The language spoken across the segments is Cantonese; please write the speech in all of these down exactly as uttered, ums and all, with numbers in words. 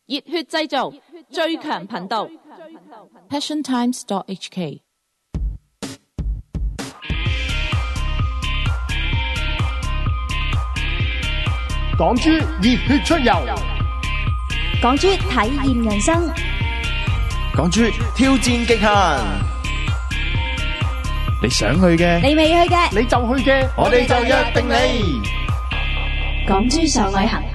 熱血製造，最強頻道 passion times dot h k。 港豬熱血出遊， 港豬體驗人生， 港豬挑戰極限。你想去嘅， 你未去嘅， 你就去嘅， 我哋就約定你。 港豬上旅行。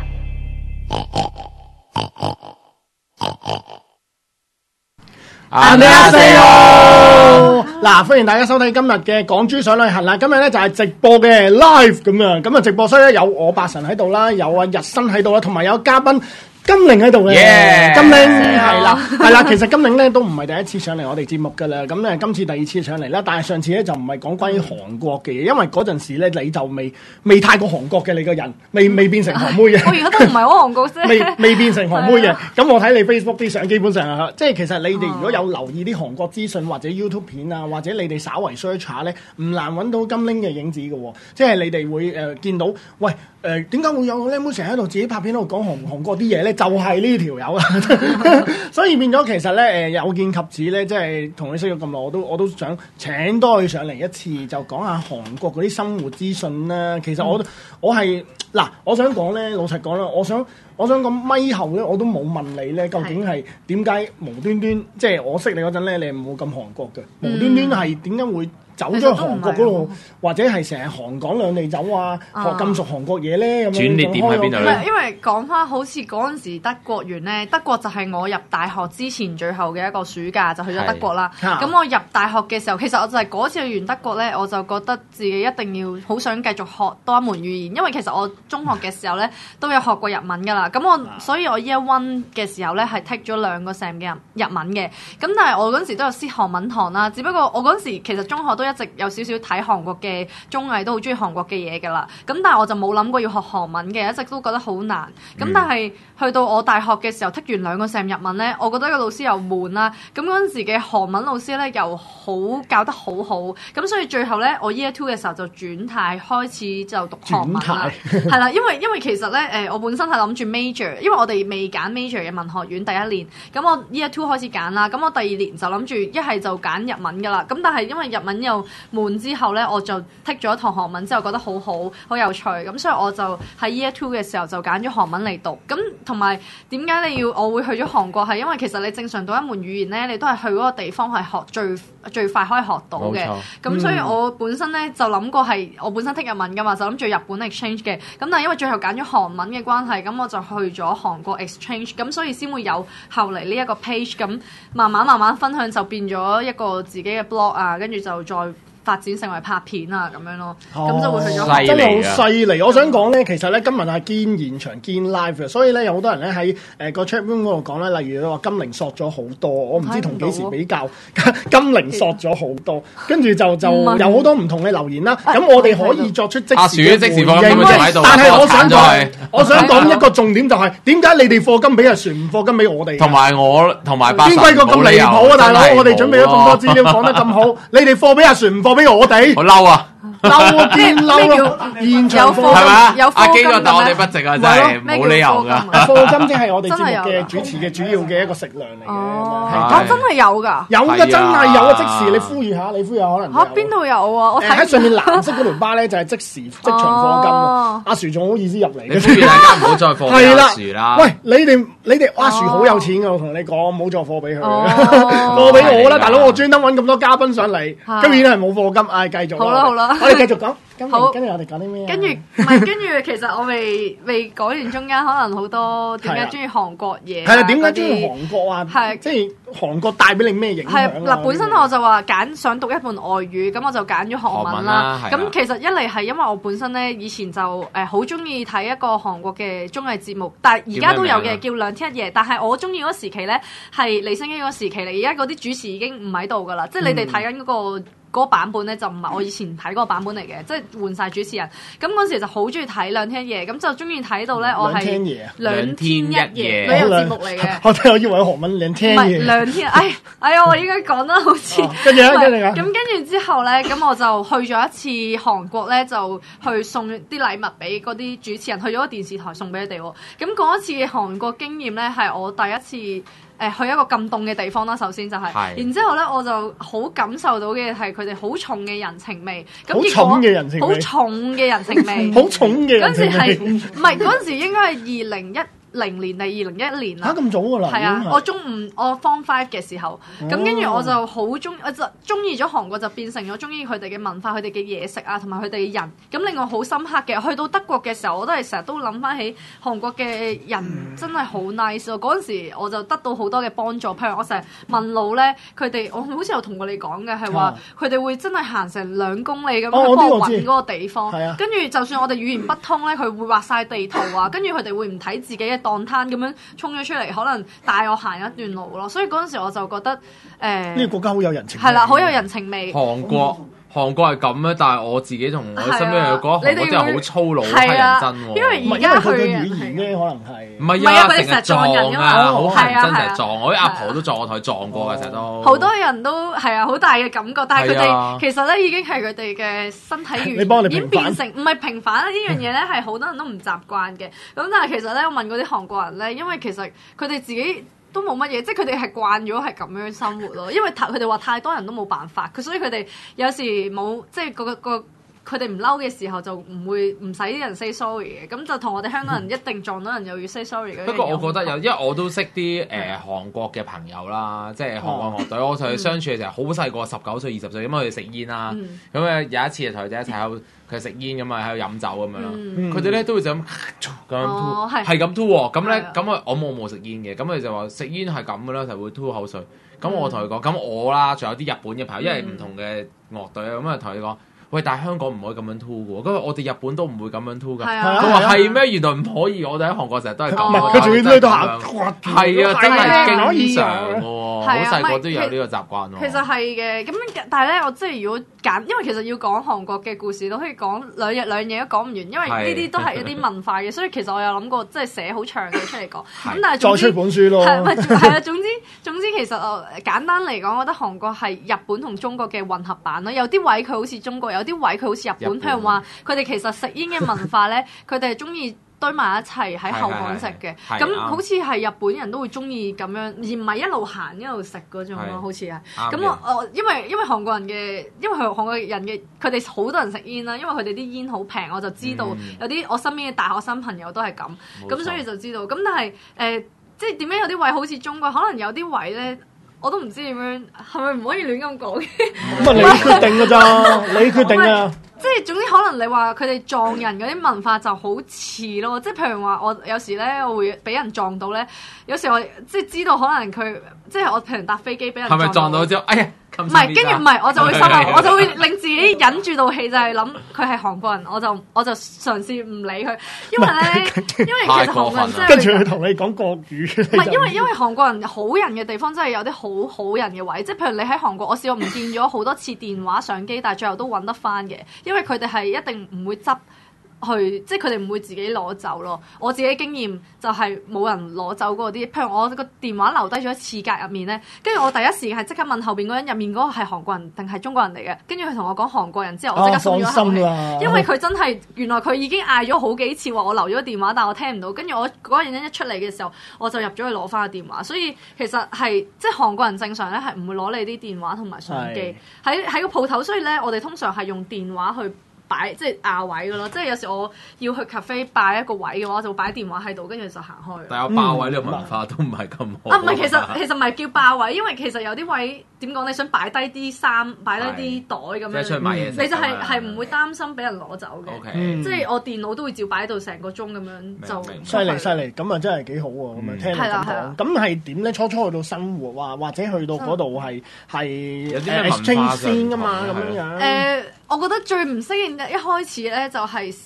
안녕하세요！嗱，歡迎大家收睇今日嘅港豬上旅行啦。今日咧就係直播嘅 live 咁樣，咁啊直播室咧有我八神喺度啦，有啊日新喺度啦，同埋有嘉賓金玲喺度嘅。 Yeah! 金玲係啦，係啦。其實金玲咧都唔係第一次上嚟我哋節目噶啦，咁咧今次第二次上嚟啦。但係上次咧就唔係講關於韓國嘅嘢，因為嗰陣時咧你就未未太過韓國嘅，你個人未未變成韓妹嘅。 我而家都唔係好韓國啫， 未未變成韓妹嘅。咁我睇你 Facebook 啲相，基本上啊，即係其實你哋如果有留意啲韓國資訊或者 YouTube 片啊，或者你哋稍為 search 下咧，唔難揾到金玲嘅影子嘅喎。即係你哋會誒、呃、見到，喂誒點解會有個靚妹成日喺度自己拍片喺度講韓韓國啲嘢咧？就係呢條友啦。所以變咗其實咧誒、呃、有見及此咧，即係同你識咗咁耐，我都我都想請多佢上嚟一次，就講下韓國嗰啲生活資訊啦。其實我、嗯、我係嗱，我想講咧，老實講啦，我想。我想講咪後咧，我都冇問你咧，究竟係點解無端端，即係我識你嗰陣咧，你係冇咁韓國嘅，無端端係點解會走咗去韓國嗰度，或者係成日韓港兩地走啊，學咁熟韓國嘢咧咁樣。 轉捩點喺邊度咧？ 因為講翻好似嗰陣時德國完咧，德國就係我入大學之前最後嘅一個暑假就去咗德國啦。咁我入大學嘅時候，其實我就係嗰次去完德國咧，我就覺得自己一定要好想繼續學多一門語言，因為其實我中學嘅時候咧都有學過日文㗎啦。咁我所以我 year one 嘅時候咧係 take 咗兩個 sem 嘅日文嘅。咁但係我嗰陣時都有師韓文堂啦，只不過我嗰陣時其實中學都一直有少少睇韓國嘅綜藝，都好中意韓國嘅嘢㗎啦。咁但係我就冇諗過要學韓文嘅，一直都覺得好難。咁、嗯、但係去到我大學嘅時候 take 完兩個 sem 日文咧，我覺得個老師又悶啦。咁嗰陣時嘅韓文老師咧又好教得好好。咁所以最後咧我 year two 嘅時候就轉態開始就讀韓文啦。係啦，因為因為其實咧誒我本身係諗住 major。因為我哋未揀 major 嘅文學院第一年，咁我 year two 開始揀啦，咁我第二年就諗住一係就揀日文噶啦，咁但係因為日文又悶之後咧，我就剔咗一堂韓文之後覺得好好好有趣，咁所以我就喺 year two 嘅時候就揀咗韓文嚟讀。咁同埋點解你要我會去咗韓國係因為其實你正常讀一門語言咧，你都係去嗰個地方係學最最快可以學到嘅。咁所以我本身咧就諗過係我本身剔日文噶嘛，就諗住日本 exchange 嘅。咁但係因為最後揀咗韓文嘅關係，咁我就去咗韓國 exchange， 咁所以先會有後嚟呢一個 page， 咁慢慢慢慢分享就變咗一個自己嘅 blog 啊，跟住就再發展成為拍片啊咁樣咯，咁、哦、就會去咗。 真係好犀利！我想講咧，其實咧今日係堅現場堅 live 嘅，所以咧有好多人咧喺誒個 chat room 嗰度講咧，例如你話金玲索咗好多，我唔知同幾時比較，金玲索咗好多，跟住就就有好多唔同嘅留言啦。咁我哋可以作出即時嘅回應，但係我想講，我想講一個重點就係點解你哋課金俾阿船，唔課金俾我哋？ 同埋我同埋八神邊個咁離譜啊，大佬！我哋準備咗咁多資料，講得咁好，你哋課俾阿船，唔課俾我哋？ 好嬲啊！ 嬲啊！見嬲啊！現場課係咪啊？ 有阿基哥，但我哋不值啊，真係冇理由㗎。 課金即係我哋節目嘅主持嘅主要嘅一個食糧嚟嘅。 哦，真係有㗎， 有㗎，真係有啊！即時你呼籲下，你呼籲下可能嚇邊度有啊？我喺上面藍色嗰條巴咧就係即時即場課金啊！阿樹仲好意思入嚟， 你呼籲大家唔好再課俾阿樹啦。 喂，你哋你哋阿樹好有錢㗎，我同你講，唔好再課俾佢，課俾我啦，大佬！我專登揾咁多嘉賓上嚟，今年係冇課金，唉，繼續。 好啦好啦。 我哋繼續講， 好， 跟住我哋講啲咩？ 跟住唔係，跟住其實我未未講完中間，可能好多點解中意韓國嘢？ 係啊，點解中意韓國啊？ 係即係韓國帶俾你咩影響啊？ 係嗱，本身我就話揀想讀一門外語，咁我就揀咗韓文啦。咁其實一嚟係因為我本身咧以前就誒好中意睇一個韓國嘅綜藝節目，但係而家都有嘅，叫兩天一夜。但係我中意嗰時期咧係李昇基嗰個時期嚟，而家嗰啲主持已經唔喺度㗎啦，即係你哋睇緊嗰個嗰個版本咧就唔係我以前睇嗰個版本嚟嘅，即係換晒主持人。咁嗰時就好中意睇兩天一夜，咁就中意睇到咧我係兩天一夜旅遊節目嚟嘅。 我聽我以為韓文兩天一夜。 唔係兩天，哎哎呀，我應該講得好似。 跟住咧，跟住咧。 咁跟住之後咧，咁我就去咗一次韓國咧，就去送啲禮物俾嗰啲主持人，去咗個電視台送俾佢哋喎。咁嗰一次嘅韓國經驗咧，係我第一次。誒去一個咁凍嘅地方啦，首先就係、是，然之後咧我就好感受到嘅係佢哋好重嘅人情味，咁好重嘅人情味， 好重嘅人情味， 好重嘅人情味。 嗰陣時係唔係嗰陣時應該係二零一零年定二零一一年啦？ 嚇咁早㗎啦！ 係啊，我中五我 Form Five 嘅時候，咁跟住我就好中，我就中意咗韓國，就變成咗中意佢哋嘅文化、佢哋嘅嘢食啊，同埋佢哋嘅人。咁令我好深刻嘅，去到德國嘅時候，我都係成日都諗翻起韓國嘅人真係好 nice 咯。嗰陣時我就得到好多嘅幫助，譬如我成日問路咧，佢哋我好似有同過你講嘅係話，佢哋會真係行成兩公里咁樣幫我揾嗰個地方。跟住就算我哋語言不通咧，佢會畫晒地圖啊，跟住佢哋會唔睇自己嘅檔攤咁樣衝咗出嚟，可能帶我行一段路咯。所以嗰陣時我就覺得誒，呢、呃、 個國家好有人情味。 係啦，好有人情味。 韓國。嗯韓國係咁咧，但係我自己同我身邊人講，韓國真係好粗魯、 乞人憎喎。 因為而家佢嘅語言咧，可能係唔係啊？ 成日撞人啊，好乞人憎，成日撞。 我啲阿婆都撞我，同佢撞過嘅，成日都。 好多人都係啊，好大嘅感覺，但係佢哋其實咧已經係佢哋嘅身體語言已經變成唔係平反啦。呢樣嘢咧係好多人都唔習慣嘅。咁但係其實咧，我問嗰啲韓國人咧，因為其實佢哋自己都冇乜嘢，即係佢哋係慣咗係咁樣生活咯。因為佢哋話太多人都冇辦法，佢所以佢哋有時冇即係個個佢哋唔嬲嘅時候就唔會唔使啲人 say sorry 嘅。咁就同我哋香港人一定撞到人又要 say sorry 嘅。 不過我覺得有，因為我都識啲誒韓國嘅朋友啦，即係韓國樂隊，我同佢相處嘅時候好細個，十九歲、二十歲，咁佢哋食煙啦，咁誒有一次就同佢哋一齊喺度。佢食煙咁啊，喺度飲酒咁樣咯。佢哋咧都會就咁咁樣吐，係咁吐喎。咁咧咁啊，我冇冇食煙嘅。咁佢就話食煙係咁嘅啦，就會吐口水。咁我同佢講，咁我啦，仲有啲日本嘅朋友，因為唔同嘅樂隊啊，咁啊同佢講。喂，但係香港唔可以咁樣 two 嘅喎，咁我哋日本都唔會咁樣 two 㗎。佢話係咩？原來唔可以，我哋喺韓國成日都係咁。 唔係，佢仲要喺度行， 係啊，真係經常嘅喎，好細個都有呢個習慣喎。 其實係嘅，咁但係咧，我即係如果揀，因為其實要講韓國嘅故事都可以講兩日兩夜都講唔完，因為呢啲都係一啲文化嘅，所以其實我有諗過即係寫好長嘅出嚟講。咁但係再出本書咯。 係咪係啊？總之總之其實我簡單嚟講，我覺得韓國係日本同中國嘅混合版咯。有啲位佢好似中國，有啲位佢好似日本。譬如話，佢哋其實食煙嘅文化咧，佢哋係中意堆埋一齊喺後巷食嘅。咁好似係日本人都會中意咁樣，而唔係一路行一路食嗰種咯。好似係。咁我我因為因為韓國人嘅，因為韓國人嘅，佢哋好多人食煙啦。因為佢哋啲煙好平，我就知道、嗯、有啲我身邊嘅大學生朋友都係咁。咁所以就知道。咁但係誒、呃，即係點樣有啲位好似中國，可能有啲位咧。我都唔知點樣，係咪唔可以亂咁講嘅？ 咁啊，你決定㗎咋？你決定啊！ 即係總之，可能你話佢哋撞人嗰啲文化就好似咯。即係譬如話，我有時咧，我會俾人撞到咧。有時我即係知道，可能佢即係我譬如搭飛機俾人撞到。係咪撞到之後？哎呀！唔係，跟住唔係，我就會心諗，我就會令自己忍住道氣，就係諗佢係韓國人，我就我就嘗試唔理佢，因為咧，因為其實韓國人真係跟住佢同你講國語。 唔係，因為因為韓國人好人嘅地方真係有啲好好人嘅位，即係譬如你喺韓國，我試過唔見咗好多次電話相機，但係最後都揾得翻嘅，因為佢哋係一定唔會執。去即係佢哋唔會自己攞走咯。我自己經驗就係冇人攞走嗰啲，譬如我個電話留低咗喺廁格入面咧，跟住我第一時間係即刻問後邊嗰人入面嗰個係韓國人定係中國人嚟嘅，跟住佢同我講韓國人之後，我即刻鬆咗一口氣，啊、因為佢真係原來佢已經嗌咗好幾次話我留咗電話，但我聽唔到，跟住我嗰個人一出嚟嘅時候，我就入咗去攞翻個電話，所以其實係即係韓國人正常咧係唔會攞你啲電話同埋相機喺喺個鋪頭，所以咧我哋通常係用電話去。擺即係壓位嘅咯，即係有時我要去 cafe 擺一個位嘅話，我就擺電話喺度，跟住就行開。 但係霸位呢個文化都唔係咁好。 啊，唔係，其實其實唔係叫霸位，因為其實有啲位點講，你想擺低啲衫，擺低啲袋咁樣， 即係出去買嘢食， 你就係係唔會擔心俾人攞走嘅。 Okay. 即係我電腦都會照擺喺度成個鐘咁樣就。 犀利犀利，咁啊真係幾好喎！咁樣聽你咁講，咁係點咧？初初去到生活，或或者去到嗰度係係有啲咩文化先㗎嘛？咁樣樣。 誒。我覺得最唔適應嘅一開始咧就係食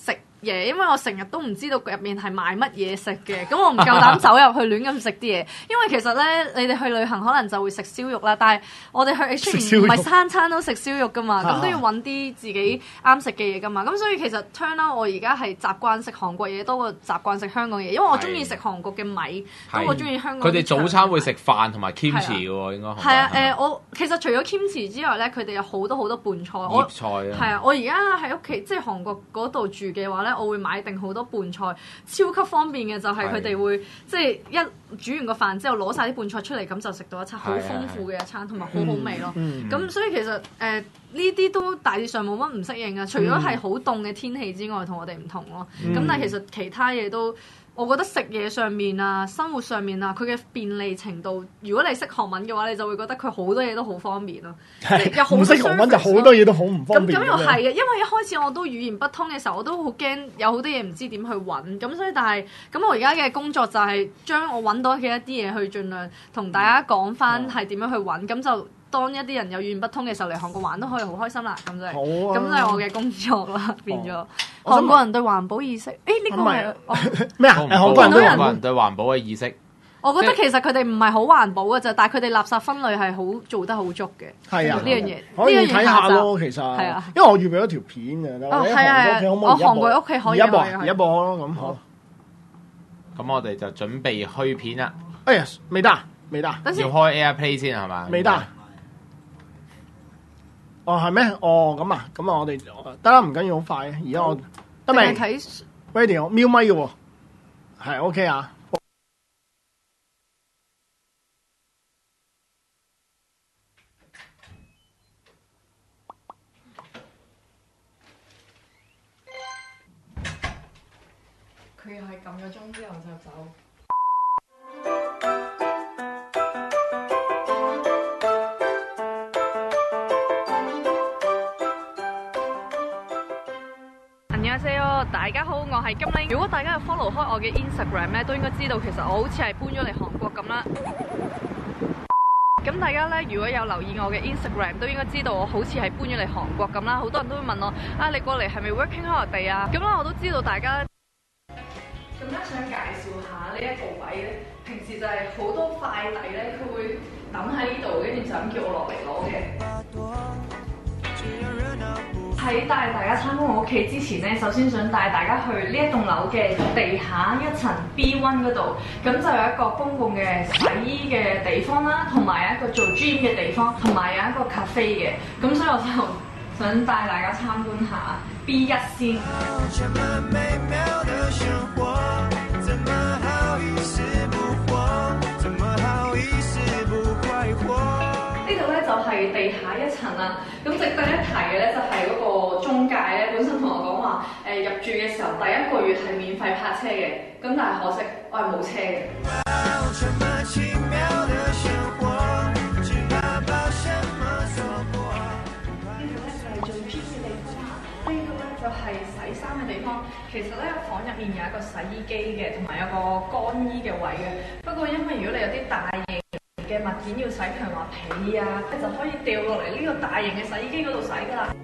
嘢，因為我成日都唔知道入面係賣乜嘢食嘅，咁我唔夠膽走入去亂咁食啲嘢。因為其實咧，你哋去旅行可能就會食燒肉啦，但係我哋去 exchange 唔係餐餐都食燒肉噶嘛，咁都要揾啲自己啱食嘅嘢噶嘛。咁所以其實 turn out 我而家係習慣食韓國嘢多過習慣食香港嘢，因為我中意食韓國嘅米多過中意香港。 佢哋早餐會食飯同埋 kimchi 嘅喎，應該係啊誒，我其實除咗 kimchi 之外咧，佢哋有好多好多拌菜。 醃菜啊， 係啊，我而家喺屋企即係韓國嗰度住嘅話咧，我會買定好多拌菜，超級方便嘅就係佢哋會即係一煮完個飯之後攞晒啲拌菜出嚟，咁就食到一餐好豐富嘅一餐，同埋好好味咯。咁、嗯嗯、所以其實誒呢啲都大致上冇乜唔適應啊，除咗係好凍嘅天氣之外，同我哋唔同咯。咁、嗯、但係其實其他嘢都。我覺得食嘢上面啊，生活上面啊，佢嘅便利程度，如果你識韓文嘅話，你就會覺得佢好多嘢都好方便咯。有好唔識韓文就好多嘢都好唔方便。 咁咁又係嘅，因為一開始我都語言不通嘅時候，我都好驚有好多嘢唔知點去揾。咁所以但係咁我而家嘅工作就係將我揾到嘅一啲嘢去盡量同大家講翻係點樣去揾，咁、嗯、就。當一啲人有語言不通嘅時候嚟韓國玩都可以好開心啦，咁就係、是，咁、啊、就係我嘅工作啦，變咗。哦、韓國人對環保意識，誒呢、欸這個係咩啊？ 韓國人對韓國人對環保嘅意識， 我覺得其實佢哋唔係好環保嘅啫，但係佢哋垃圾分類係好做得好足嘅。係啊，呢樣嘢可以睇下咯，其實。係啊，因為我預備咗條片嘅。 哦，係啊，我韓國屋企可以一播一播咯，咁好。 咁我哋就準備去片啦。 哎呀，未得，未得。 要開 AirPlay 先係嘛？ 未得。哦，係咩？哦，咁啊，咁啊，我哋得啦，唔緊要，好快。而家我得未？Ready，我瞄咪嘅喎，係 OK 啊。 佢又係撳咗鐘之後就走。大家好，我係金玲。如果大家有 follow 開我嘅 Instagram 咧，都應該知道其實我好似係搬咗嚟韓國咁啦。咁大家咧，如果有留意我嘅 Instagram， 都應該知道我好似係搬咗嚟韓國咁啦。好多人都會問我啊，你過嚟係咪 working holiday 啊？咁啦，我都知道大家。咁咧，想介紹下呢一個位咧，平時就係好多快遞咧，佢會等喺呢度，跟住就咁叫我落嚟攞嘅。喺帶大家參觀我屋企之前咧，首先想帶大家去呢一棟樓嘅地下一層 B 一 嗰度，咁就有一個公共嘅洗衣嘅地方啦，同埋一個做 gym 嘅地方，同埋有一個 cafe 嘅，咁所以我就想帶大家參觀下 B 一先。呢度咧就係地下一層啦，咁值得一提嘅咧就係嗰個中介咧，本身同我講話誒入住嘅時候第一個月係免費泊車嘅，咁但係可惜我係冇車嘅。呢度咧就係做 gym 嘅地方啦，呢度咧就係洗衫嘅地方。其實咧房入面有一個洗衣機嘅，同埋有個乾衣嘅位嘅。不過因為如果你有啲大型嘅物件要洗，譬如話被啊，你就可以掉落嚟呢個大型嘅洗衣機嗰度洗噶啦。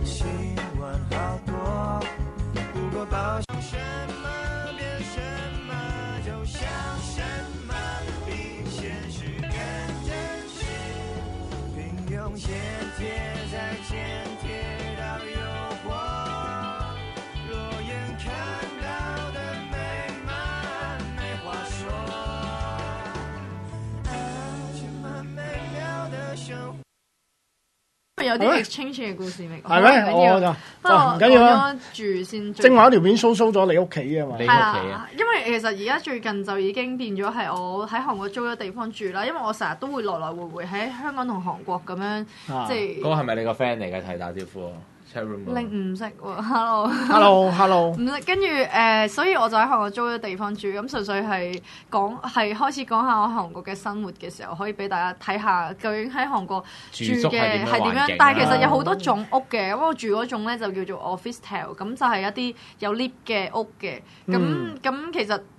有啲 exchange 嘅故事未講， 係咩？我就不過唔緊要啦。 住先。正話條片 show show 咗你屋企啊嘛。 你屋企啊？ 因為其實而家最近就已經變咗係我喺韓國租咗地方住啦，因為我成日都會來來回回喺香港同韓國咁樣，即係。 嗰個係咪你個 friend 嚟嘅？提打招呼。 你唔識喎 ，hello，hello，hello， 唔識，跟住誒，所以我就喺韓國租咗地方住，咁純粹係講係開始講下我喺韓國嘅生活嘅時候，可以俾大家睇下究竟喺韓國住嘅係點樣。但係其實有好多種屋嘅，咁我住嗰種咧就叫做 office style，咁就係一啲有 lift 嘅屋嘅，咁咁、嗯、其實。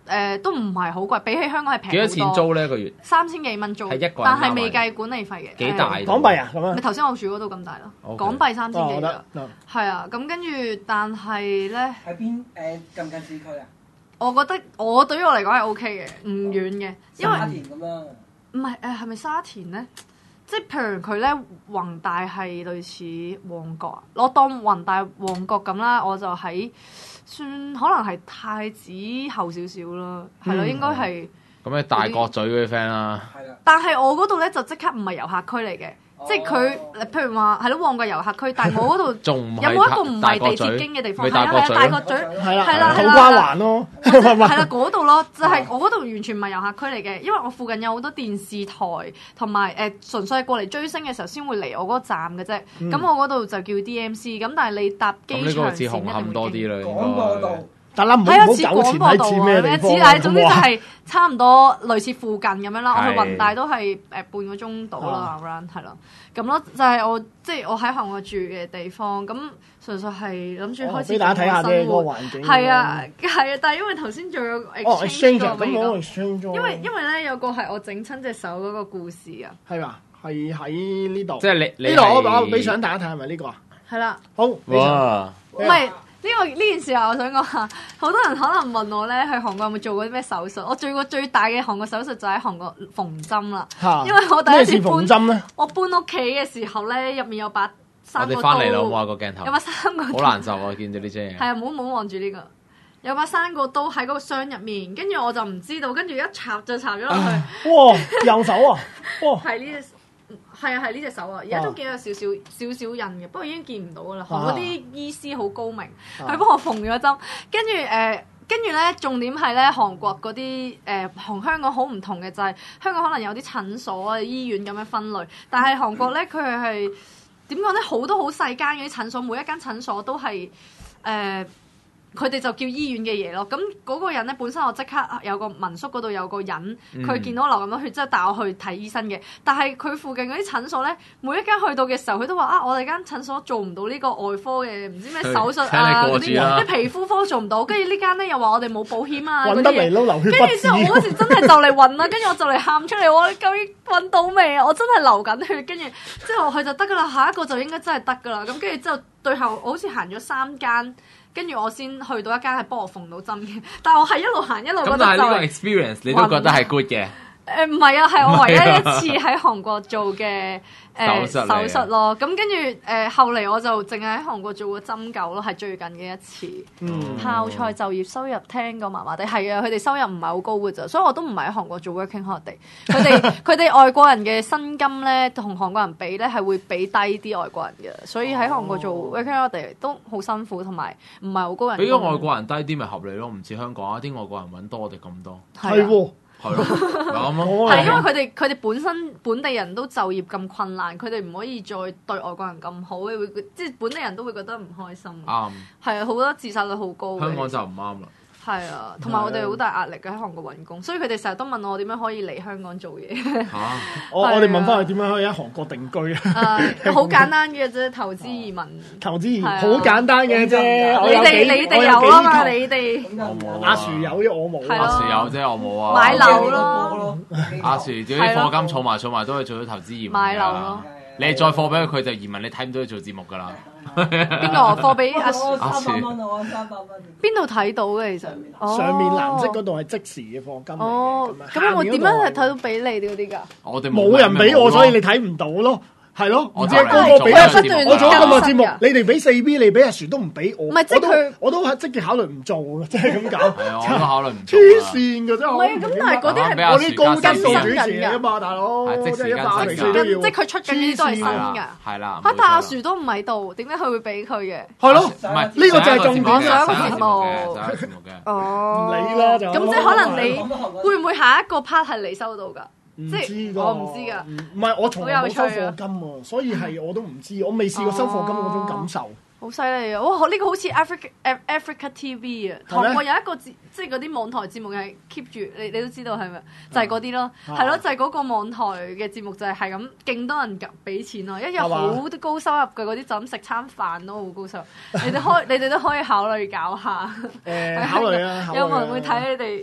誒都唔係好貴，比起香港係平好多。 幾多錢租呢一個月？ 三千幾蚊租， 係一個人但係未計管理費嘅。 幾大？ 港幣啊咁樣。 咪頭先我住嗰度咁大咯， Okay. 港幣三千幾㗎。 哦係啊，咁跟住，但係咧喺邊誒近唔近市區啊？ 我覺得我對於我嚟講係 O K 嘅，唔遠嘅，因為沙田咁啦。 唔係誒係咪沙田咧？即係譬如佢咧，宏大係類似旺角啊，我當宏大旺角咁啦，我就喺算可能係太子後少少咯，係咯、 嗯， 應該係。 咁你大角咀嗰啲 friend 啦。 係啦。 但係我嗰度咧就即刻唔係遊客區嚟嘅。即係佢，譬如話係咯，旺角遊客區，但係我嗰度仲有冇一個唔係地鐵經嘅地方？係啊係啊，大角咀係啦係啦， 土瓜灣咯， 係啦嗰度咯，就係我嗰度完全唔係遊客區嚟嘅，因為我附近有好多電視台同埋誒純粹係過嚟追星嘅時候先會嚟我嗰個站嘅啫。咁我嗰度就叫 D M C，咁但係你搭機場線一定會經。 咁呢個似紅磡多啲啦， 廣播道。 但係唔好唔好糾纏喺似咩地方。 只係總之就係差唔多類似附近咁樣啦。我去雲大都係誒半個鐘到啦 around 係咯。咁咯就係我即係我喺韓國住嘅地方。咁純粹係諗住開始俾大家睇下啫，個環境。 係啊係啊，但係因為頭先仲有 exchange 咁我 exchange 咗。 因為因為咧有個係我整親隻手嗰個故事啊。 係嘛？係喺呢度。 即係你呢度我我俾相大家睇係咪呢個啊？ 係啦。 好。 哇！ 唔係。呢、這個呢件事啊，我想講下，好多人可能問我咧，去韓國有冇做過啲咩手術？我做過最大嘅韓國手術就喺韓國縫針啦。因為我第一次搬針咧， 我搬屋企嘅時候咧，入面有把三個刀。 我哋翻嚟啦，哇個鏡頭。 有把三個刀。 好難受啊！見到呢張嘢。 係啊，唔好唔好望住呢個。有把三個刀喺嗰個箱入面，跟住我就唔知道，跟住一插就插咗落去。 哇！右手啊！哇！ 係呢隻。係啊，係呢隻手啊，而家都幾有少少少少印嘅，不過已經見唔到噶啦。韓國啲醫師好高明，佢、啊、幫我縫咗針，跟住誒，跟住咧重點係咧韓國嗰啲誒同香港好唔同嘅就係、是、香港可能有啲診所啊、醫院咁樣分類，但係韓國咧佢係點講咧？好多好細間嘅啲診所，每一間診所都係誒。呃佢哋就叫醫院嘅嘢咯，咁嗰個人咧本身我即刻有個民宿嗰度有個人，佢見到我流咁多血，即係帶我去睇醫生嘅。但係佢附近嗰啲診所咧，每一間去到嘅時候，佢都話啊，我哋間診所做唔到呢個外科嘅，唔知咩手術啊，嗰啲啲皮膚科做唔到。跟住呢間咧又話我哋冇保險啊，嗰啲嘢。跟住之後我嗰時真係就嚟暈啦，跟住我就嚟喊出嚟，我究竟揾到未啊？我真係流緊血，跟住之後佢就得噶啦，下一個就應該真係得噶啦。咁跟住之後最後我好似行咗三間。跟住我先去到一間係幫我縫到針嘅，但係我係一路行一路覺得就係。咁但係呢個 experience 你都覺得係 good 嘅？ 誒唔係啊，係我唯一一次喺韓國做嘅。誒、呃、手術咯，咁跟住誒後嚟我就淨係喺韓國做過針灸咯，係最近嘅一次。嗯，泡菜就業收入聽過麻麻地，係啊，佢哋收入唔係好高嘅咋，所以我都唔係喺韓國做 working holiday。佢哋佢哋外國人嘅薪金咧，同韓國人比咧係會比低啲外國人嘅，所以喺韓國做 working holiday 都好辛苦，同埋唔係好高人工。 比個外國人低啲咪合理咯，唔似香港啊，啲外國人揾多我哋咁多。 係喎。 係咯，啱咯。 係因為佢哋佢哋本身本地人都就業咁困難，佢哋唔可以再對外國人咁好，會即係本地人都會覺得唔開心。啱。係啊，好多自殺率好高。 香港就唔啱啦。 係啊，同埋我哋好大壓力嘅喺韓國揾工，所以佢哋成日都問我點樣可以嚟香港做嘢。嚇！ 我我哋問翻佢點樣可以喺韓國定居啊？ 好簡單嘅啫，投資移民。 投資移民好簡單嘅啫。 你哋你哋有啊嘛？你哋阿樹有啫，我冇。 阿樹有啫，我冇啊。 買樓咯。 阿樹自己課金儲埋儲埋都係做咗投資移民。 買樓咯。 你再貨俾佢，佢就移民，你睇唔到佢做節目㗎啦。 邊個貨俾阿樹？ 三百蚊啊！我三百蚊。 邊度睇到嘅其實？ 上面藍色嗰度係即時嘅貨金嚟嘅。 哦，咁有冇點樣係睇到俾你嗰啲㗎？ 我哋冇人俾我，所以你睇唔到咯。係咯，唔知個個俾阿樹，我做咗咁個節目，你哋俾四 B，你俾阿樹都唔俾我， 唔係即係佢， 我都係積極考慮唔做嘅，即係咁搞。 係啊，我都考慮唔做。 黐線嘅真係。 唔係咁，但係嗰啲係我啲高質素主持嚟啊嘛，大佬。 即係一百即係佢出緊啲都係新㗎。 係啦。 嚇！但阿樹都唔喺度，點解佢會俾佢嘅？ 係咯， 唔係呢個就係重點啦。 上一個節目嘅，節目嘅。 哦。 唔理啦就。 咁即係可能你會唔會下一個 part 係你收到㗎？ 唔即知㗎， 我唔知㗎。 唔係我從來冇收課金喎，所以係我都唔知，我未試過收課金嗰種感受。 好犀利啊！哇！呢個好似 Africa Africa T V 啊，韓國有一個節，即係嗰啲網台節目係 keep 住，你你都知道係咪？就係嗰啲咯，係咯，就係嗰個網台嘅節目就係係咁，勁多人俾錢咯，一有好高收入嘅嗰啲就咁食餐飯都好高收入。你哋開，你哋都可以考慮搞下。 誒，考慮啊！ 有冇人會睇你哋？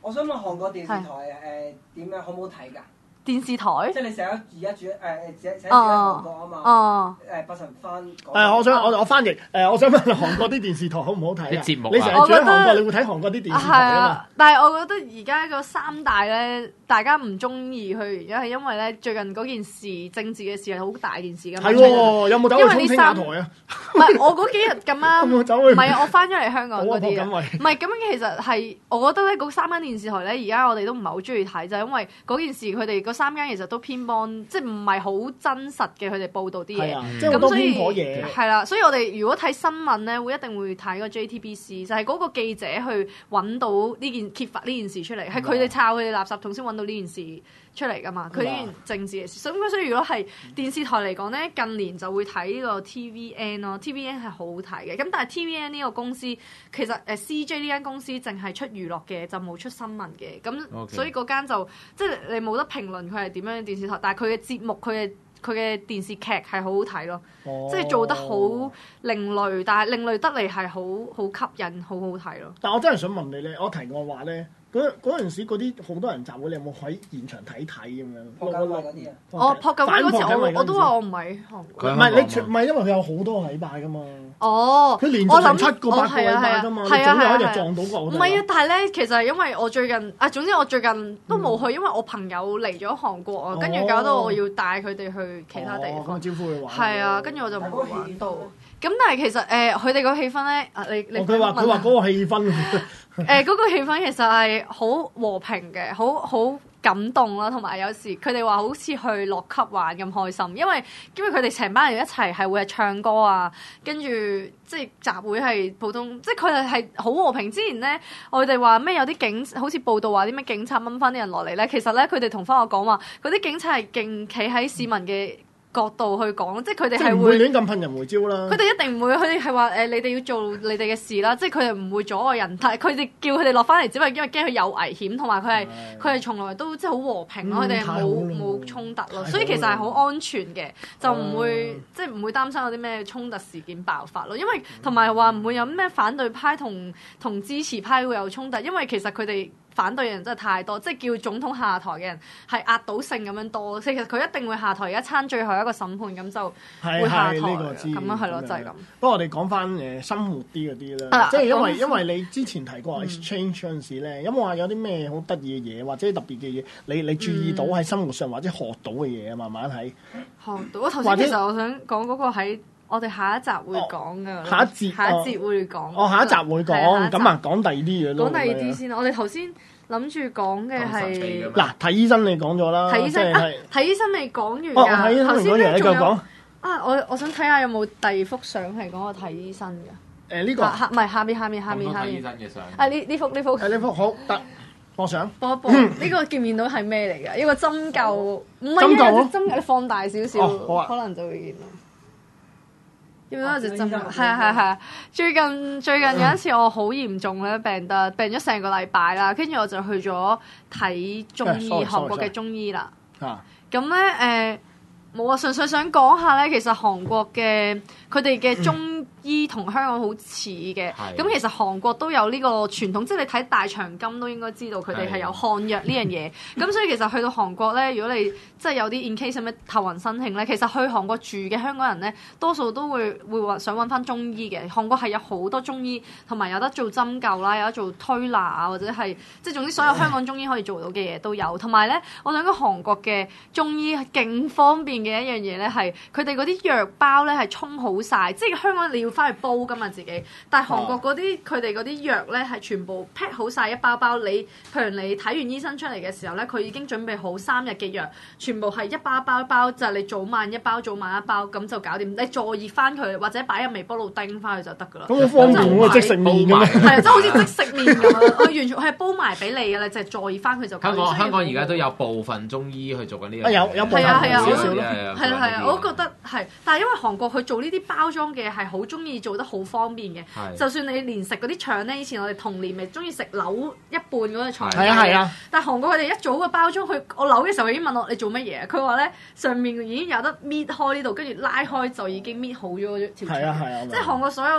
我想問韓國電視台誒點樣好唔好睇㗎？ 電視台即係你成日而家住誒誒成成日住喺韓國啊嘛。 哦。 誒八神翻。 誒，我想我我翻譯誒，我想問韓國啲電視台好唔好睇啊？ 啲節目啊你成日住喺韓國，你會睇韓國啲電視台啊嘛？ 但係我覺得而家個三大咧，大家唔中意去，原因係因為咧最近嗰件事政治嘅事係好大件事㗎嘛。 係喎，有冇走去沖清下台啊？ 唔係我嗰幾日咁啱， 有冇走去？ 唔係啊，我翻咗嚟香港嗰啲啊。 唔係咁，其實係我覺得咧，嗰三間電視台咧，而家我哋都唔係好中意睇，就係因為嗰件事，佢哋嗰三間其實都偏幫，即係唔係好真實嘅，佢哋報導啲嘢。 即係好多偏頗嘢。 係啦，所以我哋如果睇新聞咧，會一定會睇個 J T B C，就係嗰個記者去揾到呢件揭發呢件事出嚟，係佢哋抄佢哋垃圾桶先揾到呢件事出嚟㗎嘛。佢呢件政治嘅事，咁所以如果係電視台嚟講咧，近年就會睇呢個 T V N 咯 ，T V N 係好好睇嘅。咁但係 T V N 呢個公司其實誒 C J 呢間公司淨係出娛樂嘅，就冇出新聞嘅。咁 Okay. 所以嗰間就即係你冇得評論佢係點樣嘅電視台，但係佢嘅節目佢嘅。佢嘅電視劇係好好睇咯，哦、即係做得好另類，但係另類得嚟係好好吸引，好好睇咯。 但我真係想問你咧，我提我話咧。嗰嗰陣時嗰啲好多人集會，你有冇喺現場睇睇咁樣？ 撲緊位嗰啲啊！ 哦，撲緊位嗰時我我都話我唔係韓國。 唔係你唔係因為佢有好多個禮拜噶嘛？ 哦， 佢連續成七個八個禮拜噶嘛，你總有一日撞到個。 唔係啊，但係咧，其實係因為我最近啊，總之我最近都冇去，因為我朋友嚟咗韓國啊，跟住搞到我要帶佢哋去其他地方。 招呼佢玩。 係啊，跟住我就冇玩到。咁但係其實誒，佢哋個氣氛咧，啊你你佢話佢話嗰個氣氛。 誒嗰、呃那個氣氛其實係好和平嘅，好好感動啦，同埋有，有時佢哋話好似去落級玩咁開心，因為因為佢哋成班人一齊係會係唱歌啊，跟住即係集會係普通，即係佢哋係好和平。之前咧，我哋話咩有啲警好似報道話啲咩警察掹翻啲人落嚟咧，其實咧佢哋同翻我講話，嗰啲警察係勁企喺市民嘅角度去講，即係佢哋係會亂咁噴人胡椒啦。 佢哋一定唔會，佢哋係話誒，你哋要做你哋嘅事啦，即係佢哋唔會阻礙人，但係佢哋叫佢哋落翻嚟，只係因為驚佢有危險，同埋佢係佢係從來都即係好和平咯，佢哋冇冇衝突咯，所以其實係好安全嘅，就唔會、嗯、即係唔會擔心有啲咩衝突事件爆發咯，因為同埋話唔會有咩反對派同同支持派會有衝突，因為其實佢哋。反對嘅人真係太多，即係叫總統下台嘅人係壓倒性咁樣多，其實佢一定會下台，一餐最後一個審判咁就會下台，咁樣係咯，就係咁。 不過我哋講翻誒生活啲嗰啲啦，即係因為因為你之前提過 exchange 嗰陣時咧，有冇話有啲咩好得意嘅嘢或者特別嘅嘢，你你注意到喺生活上或者學到嘅嘢啊，慢慢喺學到。我頭先其實我想講嗰個喺。我哋下一集會講㗎、哦，下一節下一節會講。 哦，下一集會講，咁啊講第二啲嘢咯。 講第二啲先啦，我哋頭先諗住講嘅係嗱睇醫生，你講咗啦。 睇醫生啊，睇醫生未講完㗎。 哦，睇醫生講完你就講。 啊，我我想睇下有冇第二幅相係講我睇醫生嘅。 誒呢個下唔係下面下面下面下面。 睇醫生嘅相。 啊呢呢幅呢幅。 係呢幅好得，播相。 播一播。呢個見唔見到係咩嚟㗎？一個針灸，唔係一個針灸，你放大少少，可能就會見到。要唔要隻針？係啊係係，最近最近有一次我好嚴重咧，病得病咗成個禮拜啦，跟住我就去咗睇中醫，韓國嘅中醫啦。啊，咁咧誒冇啊，純粹想講下咧，其實韓國嘅佢哋嘅中醫同香港好似嘅，咁其實韓國都有呢個傳統，即係你睇大長今都應該知道佢哋係有漢藥呢樣嘢。咁所以其實去到韓國咧，如果你即係有啲 in case 咩頭暈身㷫咧，其實去韓國住嘅香港人咧，多數都會會話想揾翻中醫嘅。韓國係有好多中醫，同埋有得做針灸啦，有得做推拿啊，或者係即係總之所有香港中醫可以做到嘅嘢都有。同埋咧，我想講韓國嘅中醫係勁方便嘅一樣嘢咧，係佢哋嗰啲藥包咧係沖好晒，即係香港你要翻去煲噶嘛自己，但係韓國嗰啲佢哋嗰啲藥咧係全部 pack 好晒一包包，你譬如你睇完醫生出嚟嘅時候咧，佢已經準備好三日嘅藥，全部係一包一包一包，就係、是、你早晚一包，早晚一包，咁就搞掂。你再熱翻佢，或者擺入微波爐叮翻佢就得噶啦。 咁好方便喎，即食麵咁樣。係啊， 即係好似即食麵咁樣，我完全係煲埋俾你嘅啦，就係再熱翻佢就搞掂。 香港香港而家都有部分中醫去做緊呢樣。 啊有有部分少少咯。 係啦係啊，我都覺得係，但係因為韓國佢做呢啲包裝嘅係好中意做得好方便嘅。就算你連食嗰啲腸咧，以前我哋童年咪中意食扭一半嗰個腸。係啊係啊。但係韓國佢哋一早個包裝，佢我扭嘅時候已經問我你做乜嘢？佢話咧上面已經有得搣開呢度，跟住拉開就已經搣好咗條腸。係啊係啊。即係韓國所有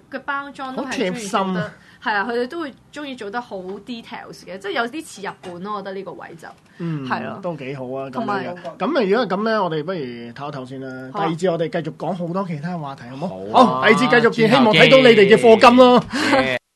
嘅包裝都係好貼中意做心得，係啊，佢哋都會中意做得好 details 嘅，即係有啲似日本咯，我覺得呢個位就嗯係咯， 都幾好啊，咁同埋樣嘅。咁啊，如果係咁咧，我哋不如唞一唞先啦。第好啊二節我哋繼續講好多其他話題，好冇？ 好啊好，第二節繼續見，希轉頭望睇到你哋嘅課金咯。 見